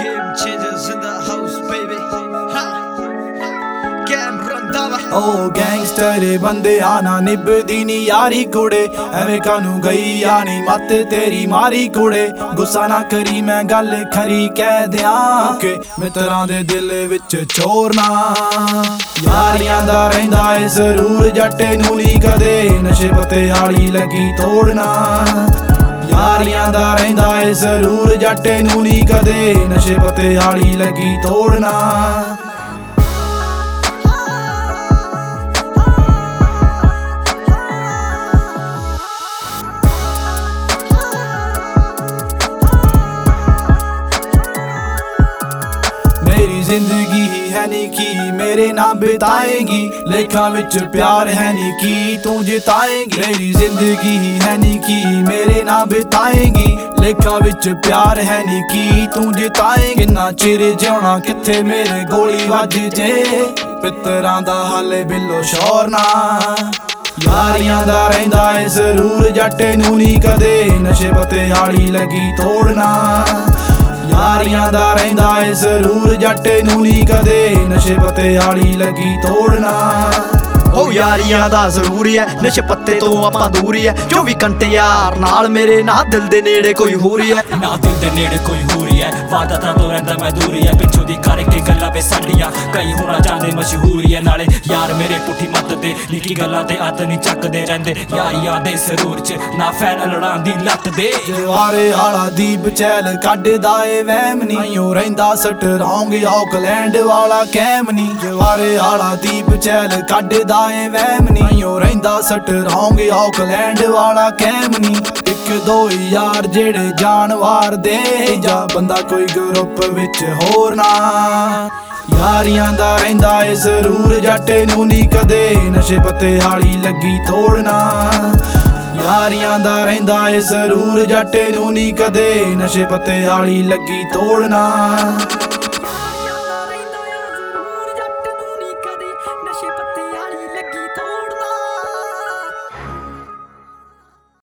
Game changers in the house, baby. Ha. Game randava. ओ gangster बंदे आना निभदी नी यारी कुड़े एवें कानू गई आनी मत तेरी मारी कुड़े गुस्सा ना करी मैं गल खरी कह दियां के मित्रां दे दिल विच चोर ना यारियां दा रहिंदा ए जरूर जट्टे नू नी कदे नशे पत्ते आली लगी तोड़ना यारियां दा रहिंदा ए जरूर जट्टे नू नी कदे नशे पत्ते आली लगी तोड़ना मेरी जिंदगी ही है नी की मेरे नाम बिताएगी लेखा विच प्यार है नी की तू जिताएगी मेरी जिंदगी ही है नी की मेरे नाम बिताएगी लेखा विच प्यार है नी की तू जिताएगी ना चिर जिउणा किथे मेरे गोली वज जे पितरां दा हाले बिलो शोर ना यारियां दा रहिंदा ए जरूर जट्टे नू नी कदे नशे पत्ते आली लगी तोड़ना यारियां दा रहिंदा ए जरूर जट्टे नू नी कदे नशे पत्ते आली लगी तोड़ना हो यारियां दा जरूरी है नशे पत्ते तो आपां दूरी है 24 घंटे यार नाल मेरे ना दिल दे नेड़े कोई होरी है ना दिल दे नेड़े कोई होरी है वादा तां तो रहिंदा मैं दूरी है पिछों दी करके गल्लां वे साडियां कई होना चाहंदे मशहूरी है नाले यार मेरे पुठी मत दे निक्की गल्लां ते हत्थ नहीं चकदे रहिंदे यारियां दे जरूर च ना फैन लड़ां दी लत दे जवारे आला दीप चैल कड्डदा ए वहम नी ओ रहिंदा स्ट्रांग ऑकलैंड वाला कैम नी जवारे आला दीप चैल कड्डदा ए वहम नी ओ रहिंदा स्ट्रांग ऑकलैंड वाला कैम नी इक दो यार जेड़े जानवार दे जा बंदा कोई ग्रुप विच होर ना यारियां दा रहिंदा ए जरूर जट्टे नू नी कदे नशे पत्ते आली लगी तोड़ना यारियां दा रहिंदा ए जरूर जट्टे नू नी कदे नशे पत्ते आली लगी तोड़ना।